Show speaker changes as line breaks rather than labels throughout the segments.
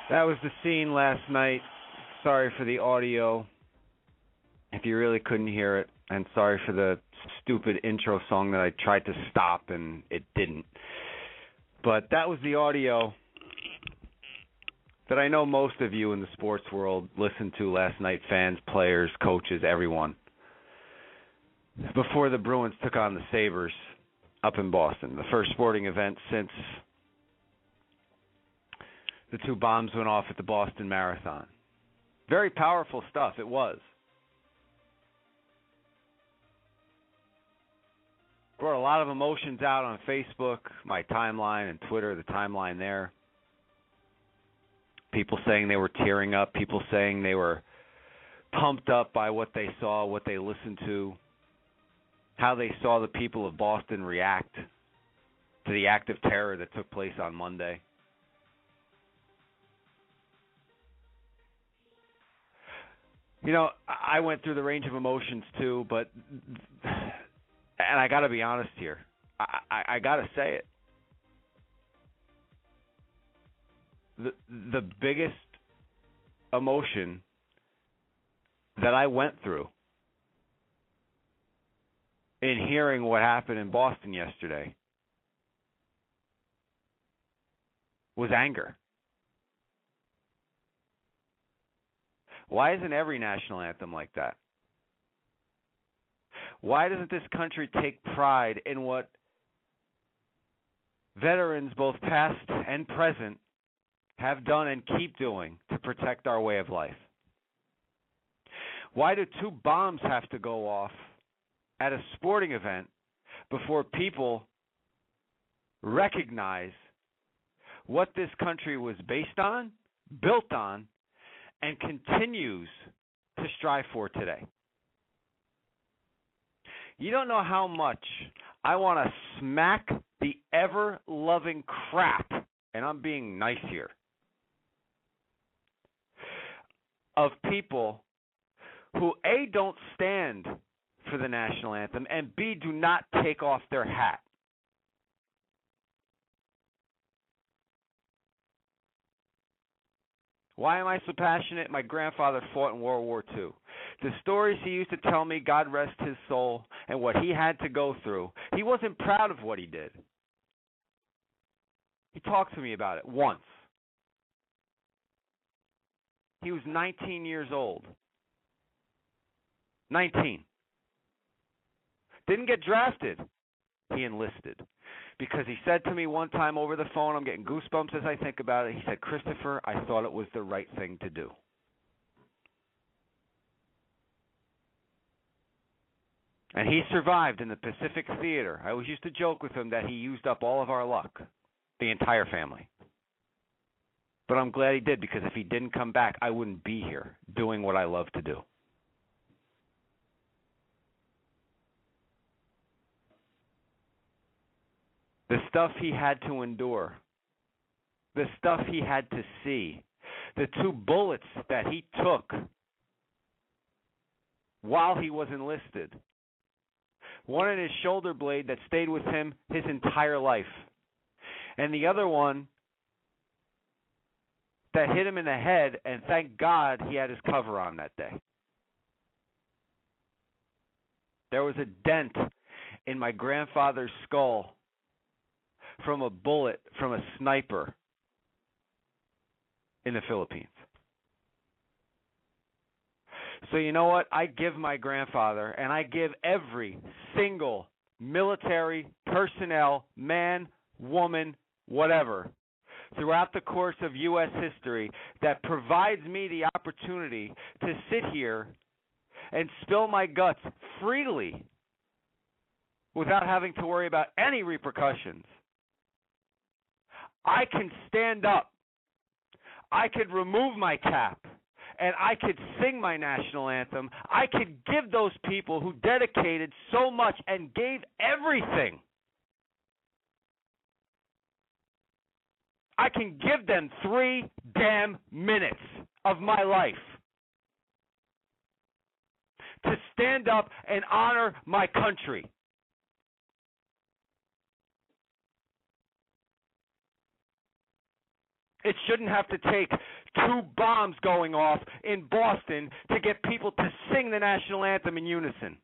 That was the scene last night. Sorry for the audio, if you really couldn't hear it, and sorry for the stupid intro song that I tried to stop and it didn't. But that was the audio that I know most of you in the sports world listened to last night, fans, players, coaches, everyone, before the Bruins took on the Sabres up in Boston, the first sporting event since the two bombs went off at the Boston Marathon. Very powerful stuff, it was. Brought a lot of emotions out on Facebook, my timeline, and Twitter, the timeline there. People saying they were tearing up, people saying they were pumped up by what they saw, what they listened to, how they saw the people of Boston react to the act of terror that took place on Monday. You know, I went through the range of emotions too, but, and I got to be honest here, I got to say it. The biggest emotion that I went through in hearing what happened in Boston yesterday was anger. Why isn't every national anthem like that? Why doesn't this country take pride in what veterans, both past and present, have done and keep doing to protect our way of life? Why do two bombs have to go off at a sporting event before people recognize what this country was based on, built on, and continues to strive for today? You don't know how much I want to smack the ever-loving crap, and I'm being nice here, of people who, A, don't stand for the national anthem, and B, do not take off their hat. Why am I so passionate? My grandfather fought in World War II. The stories he used to tell me, God rest his soul, and what he had to go through, he wasn't proud of what he did. He talked to me about it once. He was 19 years old. 19. Didn't get drafted. He enlisted. Because he said to me one time over the phone, I'm getting goosebumps as I think about it, he said, Christopher, I thought it was the right thing to do. And he survived in the Pacific Theater. I always used to joke with him that he used up all of our luck, the entire family. But I'm glad he did, because if he didn't come back, I wouldn't be here doing what I love to do. The stuff he had to endure, the stuff he had to see, the two bullets that he took while he was enlisted, one in his shoulder blade that stayed with him his entire life, and the other one that hit him in the head, and thank God he had his cover on that day. There was a dent in my grandfather's skull from a bullet from a sniper in the Philippines. So you know what? I give my grandfather, and I give every single military personnel, man, woman, whatever, throughout the course of U.S. history that provides me the opportunity to sit here and spill my guts freely without having to worry about any repercussions. I can stand up, I could remove my cap, and I could sing my national anthem. I could give those people who dedicated so much and gave everything, I can give them 3 damn minutes of my life to stand up and honor my country. It shouldn't have to take two bombs going off in Boston to get people to sing the national anthem in unison.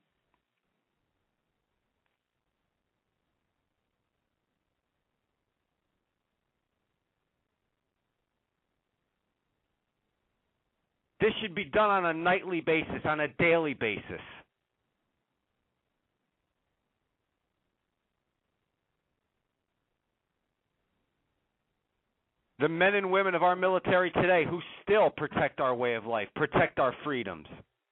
This should be done on a nightly basis, on a daily basis. The men and women of our military today who still protect our way of life, protect our freedoms.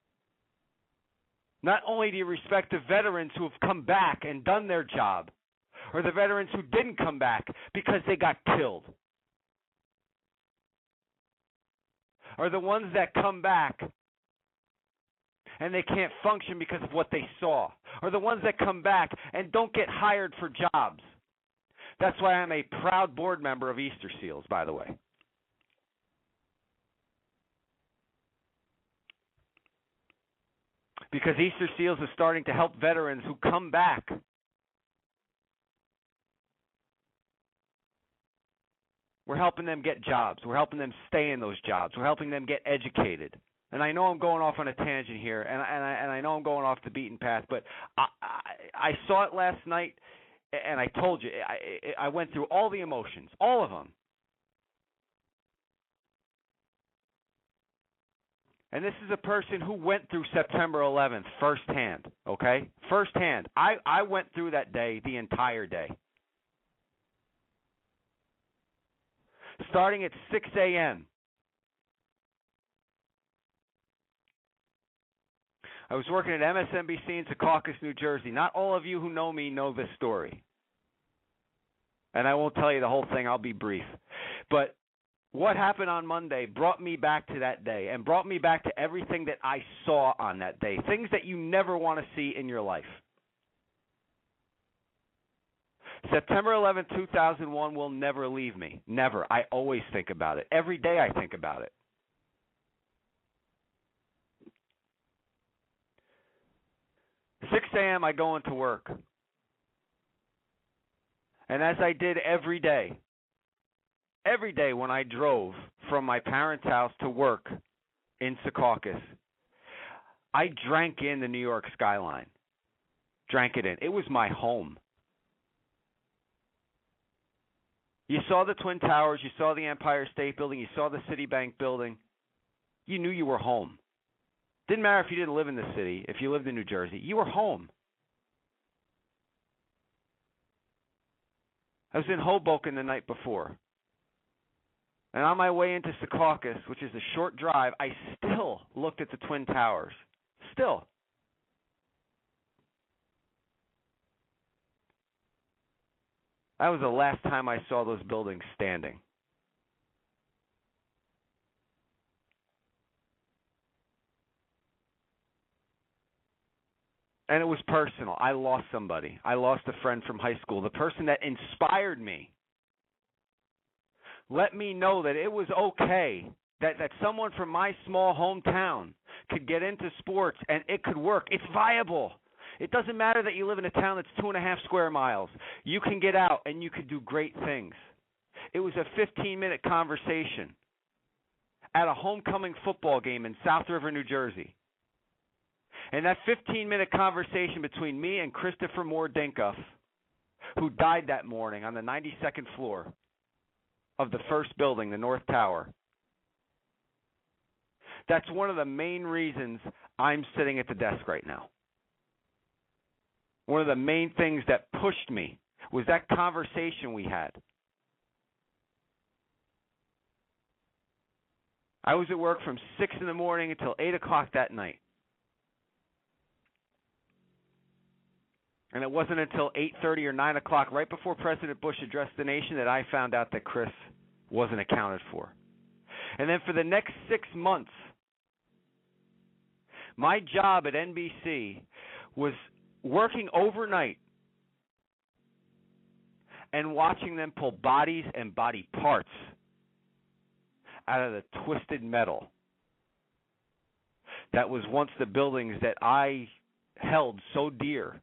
Not only do you respect the veterans who have come back and done their job, or the veterans who didn't come back because they got killed, or the ones that come back and they can't function because of what they saw, or the ones that come back and don't get hired for jobs. That's why I'm a proud board member of Easter Seals, by the way. Because Easter Seals is starting to help veterans who come back. We're helping them get jobs. We're helping them stay in those jobs. We're helping them get educated. And I know I'm going off on a tangent here, and I know I'm going off the beaten path, but I saw it last night, and I told you, I went through all the emotions, all of them. And this is a person who went through September 11th firsthand, okay? Firsthand. I went through that day, the entire day. Starting at 6 a.m. I was working at MSNBC in Secaucus, New Jersey. Not all of you who know me know this story. And I won't tell you the whole thing. I'll be brief. But what happened on Monday brought me back to that day and brought me back to everything that I saw on that day, things that you never want to see in your life. September 11, 2001 will never leave me. Never. I always think about it. Every day I think about it. Six a.m. I go into work. And as I did every day when I drove from my parents' house to work in Secaucus, I drank in the New York skyline. Drank it in. It was my home. You saw the Twin Towers, you saw the Empire State Building, you saw the Citibank building. You knew you were home. Didn't matter if you didn't live in the city, if you lived in New Jersey, you were home. I was in Hoboken the night before. And on my way into Secaucus, which is a short drive, I still looked at the Twin Towers. Still. That was the last time I saw those buildings standing. And it was personal. I lost somebody. I lost a friend from high school. The person that inspired me. Let me know that it was okay, that someone from my small hometown could get into sports and it could work. It's viable. It doesn't matter that you live in a town that's 2.5 square miles. You can get out and you can do great things. It was a 15-minute conversation at a homecoming football game in South River, New Jersey. And that 15-minute conversation between me and Christopher Moore Dinkoff, who died that morning on the 92nd floor of the first building, the North Tower. That's one of the main reasons I'm sitting at the desk right now. One of the main things that pushed me was that conversation we had. I was at work from 6 in the morning until 8 o'clock that night. And it wasn't until 8:30 or 9 o'clock, right before President Bush addressed the nation, that I found out that Chris wasn't accounted for. And then for the next 6 months, my job at NBC was working overnight and watching them pull bodies and body parts out of the twisted metal that was once the buildings that I held so dear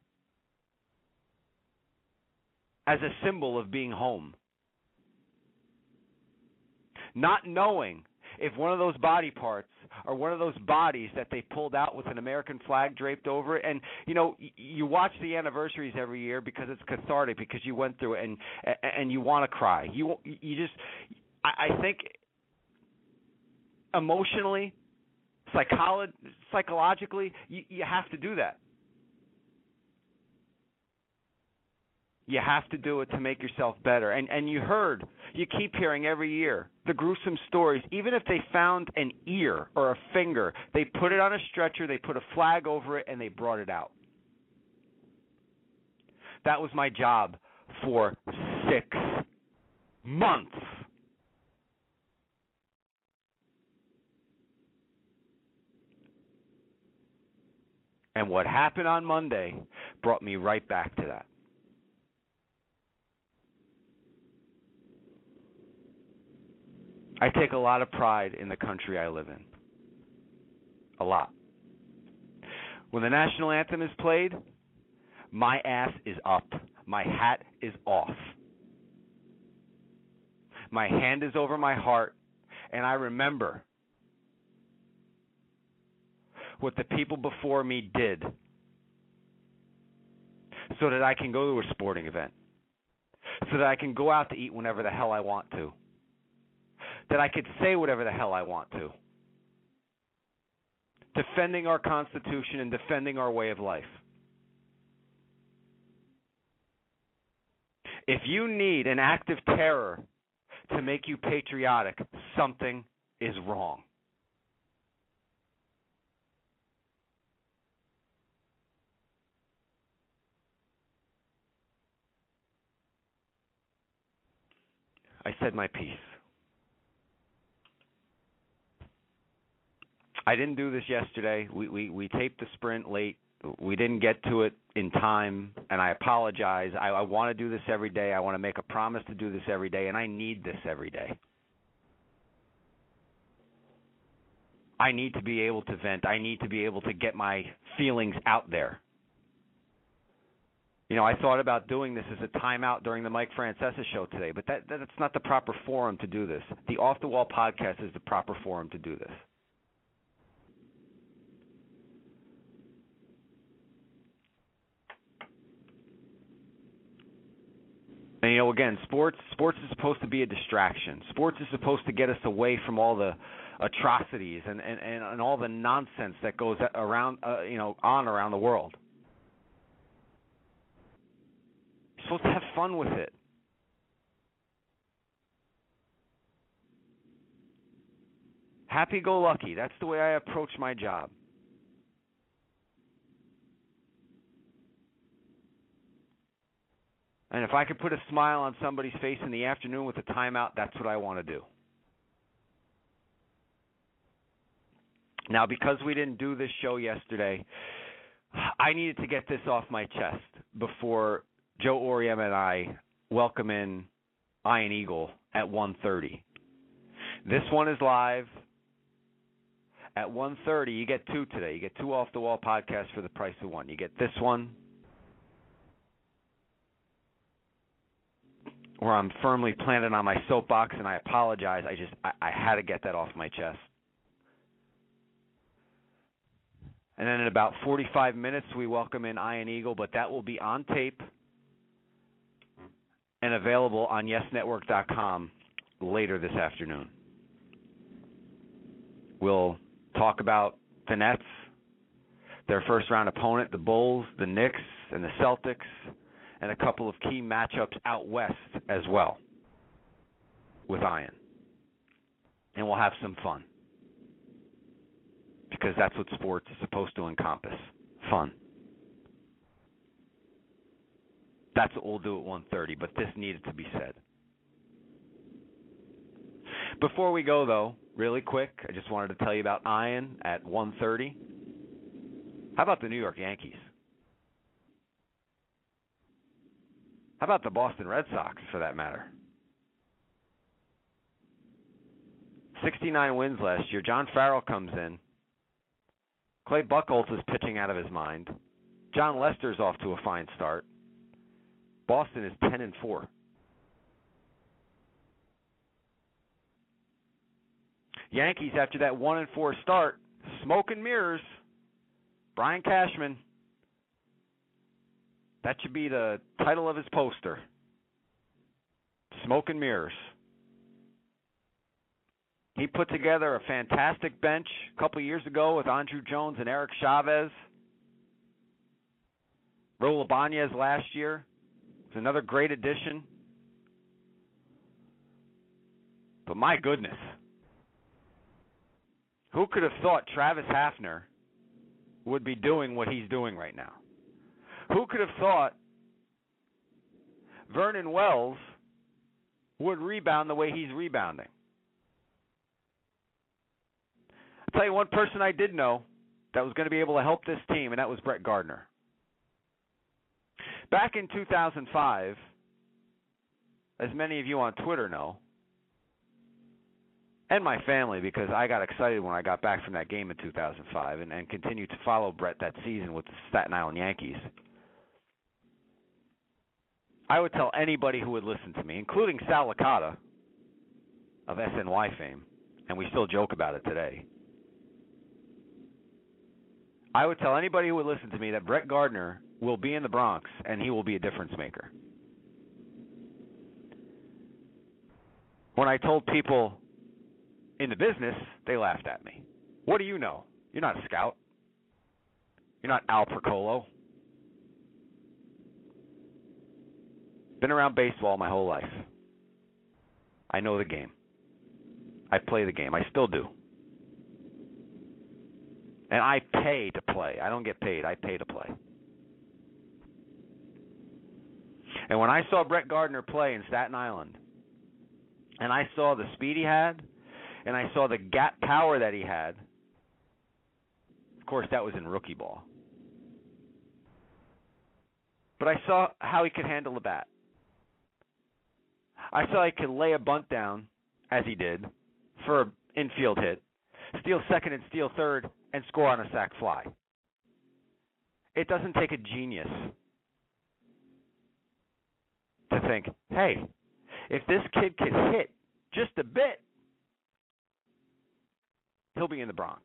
as a symbol of being home. not knowing if one of those body parts or one of those bodies that they pulled out with an American flag draped over it. And, you watch the anniversaries every year because it's cathartic, because you went through it and you want to cry. I think emotionally, psychologically, you have to do that. You have to do it to make yourself better. And you keep hearing every year the gruesome stories. Even if they found an ear or a finger, they put it on a stretcher, they put a flag over it, and they brought it out. That was my job for 6 months. And what happened on Monday brought me right back to that. I take a lot of pride in the country I live in. A lot. When the national anthem is played, my ass is up. My hat is off. My hand is over my heart, and I remember what the people before me did so that I can go to a sporting event, so that I can go out to eat whenever the hell I want to, that I could say whatever the hell I want to, defending our Constitution and defending our way of life. If you need an act of terror to make you patriotic, something is wrong. I said my piece. I didn't do this yesterday. We taped the sprint late. We didn't get to it in time, and I apologize. I want to do this every day. I want to make a promise to do this every day, and I need this every day. I need to be able to vent. I need to be able to get my feelings out there. I thought about doing this as a timeout during the Mike Francesa show today, but that's not the proper forum to do this. The Off the Wall podcast is the proper forum to do this. And, again, sports is supposed to be a distraction. Sports is supposed to get us away from all the atrocities and all the nonsense that goes around, on around the world. You're supposed to have fun with it. Happy-go-lucky. That's the way I approach my job. And if I could put a smile on somebody's face in the afternoon with a timeout, that's what I want to do. Now, because we didn't do this show yesterday, I needed to get this off my chest before Joe Oriem and I welcome in Ian Eagle at 1:30. This one is live at 1:30. You get two today. You get two Off the Wall podcasts for the price of one. You get this one, where I'm firmly planted on my soapbox, and I apologize. I had to get that off my chest. And then in about 45 minutes, we welcome in Ian Eagle, but that will be on tape and available on YesNetwork.com later this afternoon. We'll talk about the Nets, their first-round opponent, the Bulls, the Knicks, and the Celtics, and a couple of key matchups out west as well with Ian. And we'll have some fun, because that's what sports is supposed to encompass, fun. That's what we'll do at 1:30, but this needed to be said. Before we go, though, really quick, I just wanted to tell you about Ian at 1:30. How about the New York Yankees? How about the Boston Red Sox, for that matter? 69 wins last year. John Farrell comes in. Clay Buchholz is pitching out of his mind. John Lester's off to a fine start. Boston is 10-4. Yankees, after that 1-4 start, smoke and mirrors. Brian Cashman. That should be the title of his poster. Smoke and mirrors. He put together a fantastic bench a couple years ago with Andrew Jones and Eric Chavez. Raul Ibanez last year was another great addition. But my goodness, who could have thought Travis Hafner would be doing what he's doing right now? Who could have thought Vernon Wells would rebound the way he's rebounding? I'll tell you one person I did know that was going to be able to help this team, and that was Brett Gardner. Back in 2005, as many of you on Twitter know, and my family, because I got excited when I got back from that game in 2005 and continued to follow Brett that season with the Staten Island Yankees. I would tell anybody who would listen to me, including Sal Licata of SNY fame, and we still joke about it today. I would tell anybody who would listen to me that Brett Gardner will be in the Bronx and he will be a difference maker. When I told people in the business, they laughed at me. What do you know? You're not a scout. You're not Al Procolo. Been around baseball my whole life. I know the game. I play the game. I still do. And I pay to play. I don't get paid. I pay to play. And when I saw Brett Gardner play in Staten Island, and I saw the speed he had, and I saw the gap power that he had, of course, that was in rookie ball. But I saw how he could handle the bat. I saw he could lay a bunt down, as he did, for an infield hit, steal second and steal third, and score on a sac fly. It doesn't take a genius to think, hey, if this kid can hit just a bit, he'll be in the Bronx.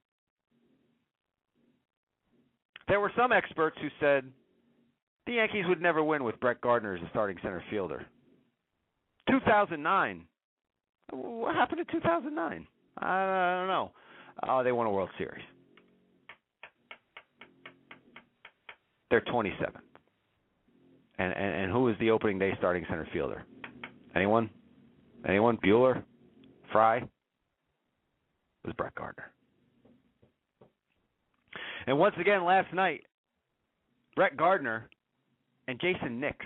There were some experts who said the Yankees would never win with Brett Gardner as a starting center fielder. 2009. What happened in 2009? I don't know. They won a World Series. They're 27th. And who was the opening day starting center fielder? Anyone? Anyone? Bueller? Fry? It was Brett Gardner. And once again, last night, Brett Gardner and Jason Nix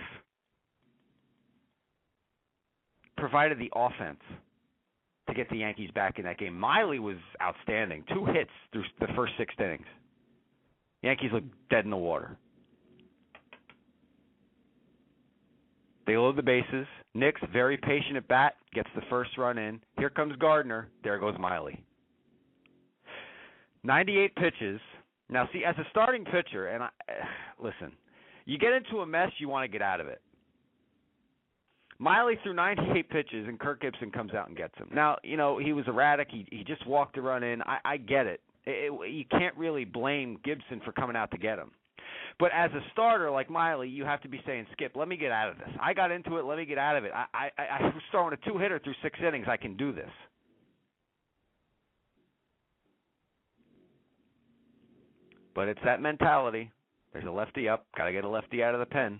provided the offense to get the Yankees back in that game. Miley was outstanding. 2 hits through the first 6 innings. Yankees looked dead in the water. They load the bases. Nix, very patient at bat, gets the first run in. Here comes Gardner. There goes Miley. 98 pitches. Now, see, as a starting pitcher, and listen, you get into a mess, you want to get out of it. Miley threw 98 pitches, and Kirk Gibson comes out and gets him. Now, you know, he was erratic. He just walked the run in. I get it. You can't really blame Gibson for coming out to get him. But as a starter like Miley, you have to be saying, Skip, let me get out of this. I got into it. Let me get out of it. I was throwing a 2-hitter through 6 innings. I can do this. But it's that mentality. There's a lefty up. Got to get a lefty out of the pen.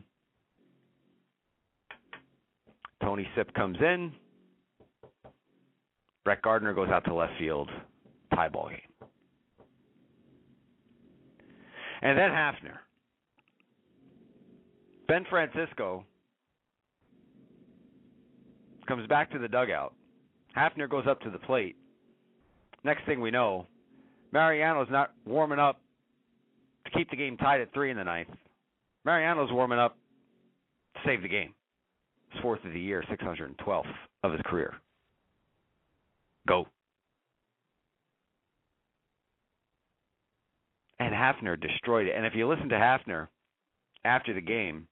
Tony Sipp comes in. Brett Gardner goes out to left field. Tie ball game. And then Hafner. Ben Francisco comes back to the dugout. Hafner goes up to the plate. Next thing we know, Mariano's not warming up to keep the game tied at 3 in the 9th. Mariano's warming up to save the game. His 4th of the year, 612th of his career. Go. And Hafner destroyed it. And if you listen to Hafner after the game,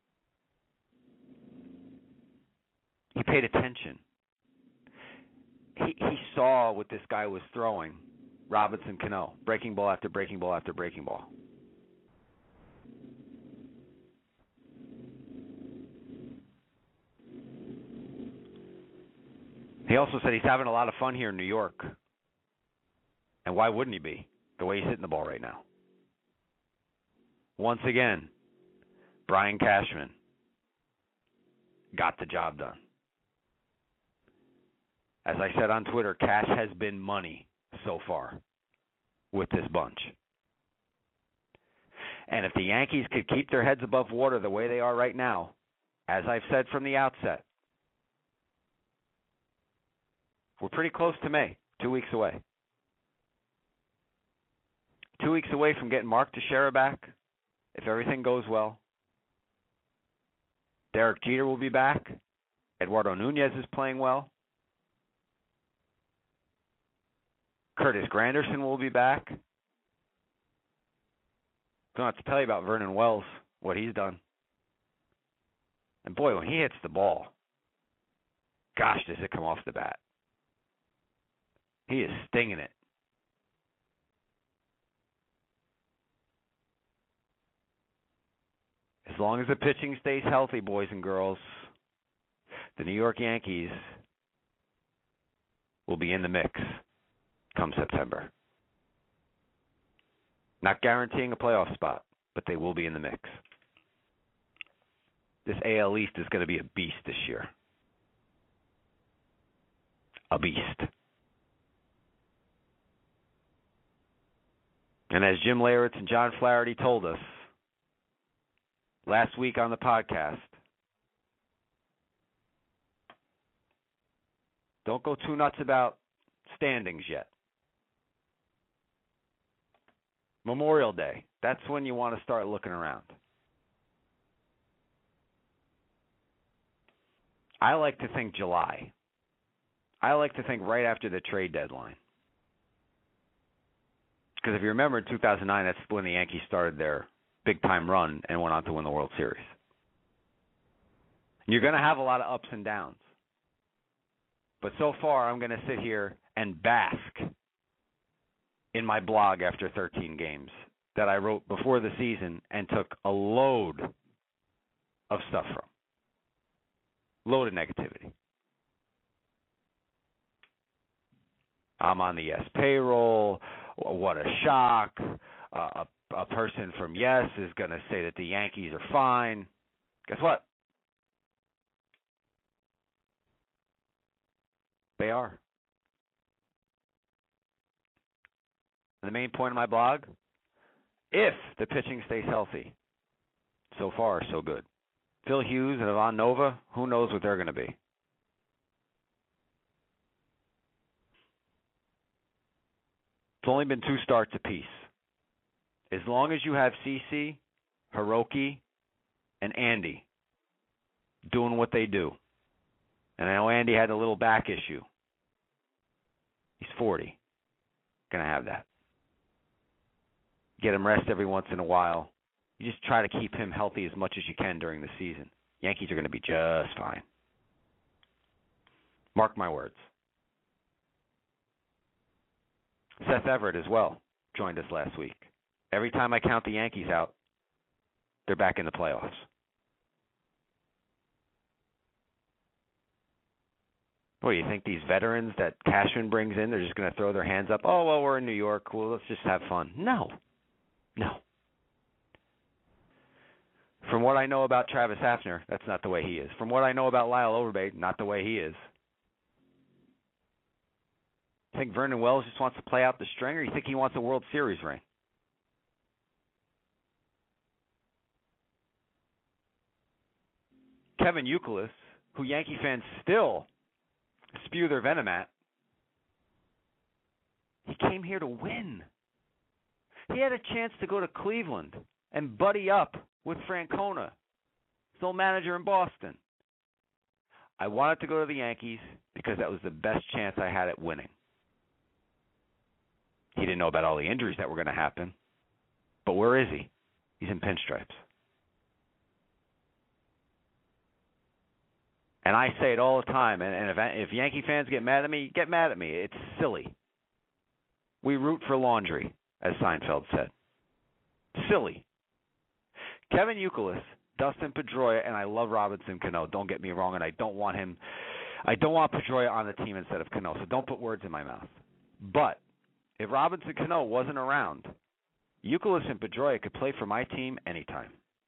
he paid attention. he saw what this guy was throwing, Robinson Cano, breaking ball after breaking ball after breaking ball. He also said he's having a lot of fun here in New York. And why wouldn't he be, the way he's hitting the ball right now? Once again, Brian Cashman got the job done. As I said on Twitter, Cash has been money so far with this bunch. And if the Yankees could keep their heads above water the way they are right now, as I've said from the outset, we're pretty close to May, 2 weeks away. 2 weeks away from getting Mark Teixeira back, if everything goes well. Derek Jeter will be back. Eduardo Nunez is playing well. Curtis Granderson will be back. Don't have to tell you about Vernon Wells, what he's done. And boy, when he hits the ball, gosh, does it come off the bat. He is stinging it. As long as the pitching stays healthy, boys and girls, the New York Yankees will be in the mix come September. Not guaranteeing a playoff spot, but they will be in the mix. This AL East is going to be a beast this year. A beast. And as Jim Leyritz and John Flaherty told us last week on the podcast, don't go too nuts about standings yet. Memorial Day, that's when you want to start looking around. I like to think July. I like to think right after the trade deadline. Because if you remember in 2009, that's when the Yankees started their big-time run and went on to win the World Series. You're going to have a lot of ups and downs. But so far, I'm going to sit here and bask in my blog after 13 games that I wrote before the season and took a load of stuff from. Load of negativity. I'm on the Yes payroll. What a shock. A person from Yes is going to say that the Yankees are fine. Guess what? They are. And the main point of my blog, if the pitching stays healthy, so far, so good. Phil Hughes and Ivan Nova, who knows what they're going to be. It's only been 2 starts apiece. As long as you have CeCe, Hiroki, and Andy doing what they do. And I know Andy had a little back issue. He's 40. Going to have that. Get him rest every once in a while. You just try to keep him healthy as much as you can during the season. Yankees are going to be just fine. Mark my words. Seth Everett as well joined us last week. Every time I count the Yankees out, they're back in the playoffs. What do you think, these veterans that Cashman brings in, they're just going to throw their hands up? Oh, well, we're in New York. Cool, let's just have fun. No. From what I know about Travis Hafner, that's not the way he is. From what I know about Lyle Overbay, not the way he is. You think Vernon Wells just wants to play out the string, or you think he wants a World Series ring? Kevin Youkilis, who Yankee fans still spew their venom at, he came here to win. He had a chance to go to Cleveland and buddy up with Francona, still manager in Boston. I wanted to go to the Yankees because that was the best chance I had at winning. He didn't know about all the injuries that were going to happen. But where is he? He's in pinstripes. And I say it all the time. And if Yankee fans get mad at me, get mad at me. It's silly. We root for laundry, as Seinfeld said. Silly. Kevin Youkilis, Dustin Pedroia, and I love Robinson Cano. Don't get me wrong, and I don't want Pedroia on the team instead of Cano, so don't put words in my mouth. But if Robinson Cano wasn't around, Youkilis and Pedroia could play for my team anytime.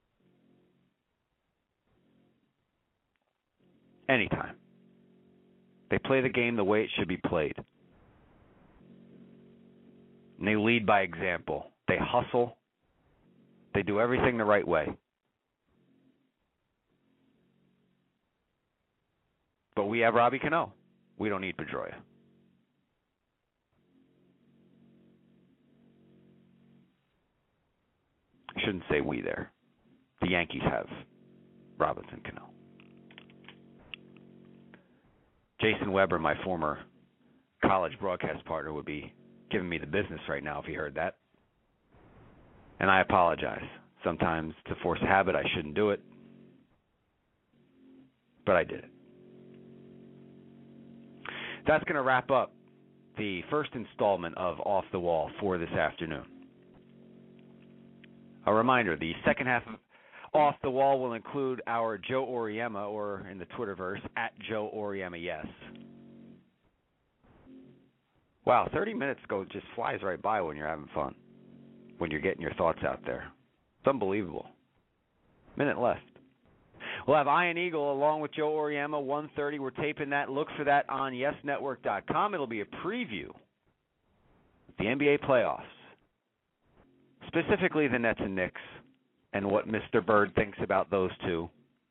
Anytime. They play the game the way it should be played. And they lead by example. They hustle. They do everything the right way. But we have Robbie Cano. We don't need Pedroia. I shouldn't say we there. The Yankees have Robinson Cano. Jason Weber, my former college broadcast partner, would be giving me the business right now if he heard that. And I apologize. Sometimes to force habit, I shouldn't do it. But I did it. That's going to wrap up the first installment of Off the Wall for this afternoon. A reminder, the second half of Off the Wall will include our Joe Auriemma, or in the Twitterverse, at Joe Auriemma, yes. Wow, 30 minutes just flies right by when you're having fun, when you're getting your thoughts out there. It's unbelievable. Minute left. We'll have Ian Eagle along with Joe Auriemma, 1:30. We're taping that. Look for that on YesNetwork.com. It'll be a preview of the NBA playoffs, specifically the Nets and Knicks, and what Mr. Bird thinks about those two.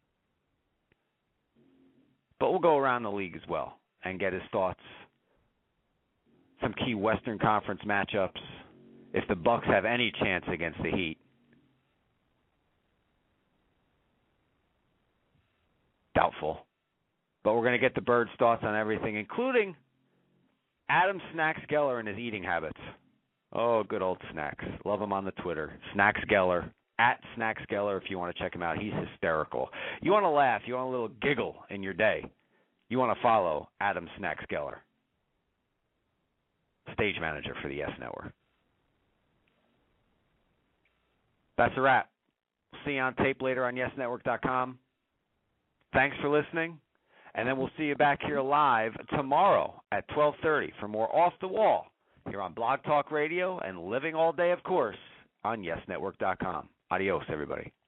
But we'll go around the league as well and get his thoughts. Some key Western Conference matchups, if the Bucks have any chance against the Heat. Doubtful. But we're going to get the Bird's thoughts on everything, including Adam Snacks Geller and his eating habits. Oh, good old Snacks. Love him on the Twitter. Snacks Geller. At Snacks Geller if you want to check him out. He's hysterical. You want to laugh. You want a little giggle in your day. You want to follow Adam Snacks Geller, stage manager for the Yes Network. That's a wrap. See you on tape later on YesNetwork.com. Thanks for listening, and then we'll see you back here live tomorrow at 12:30 for more Off the Wall here on Blog Talk Radio and Living All Day, of course, on YesNetwork.com. Adios, everybody.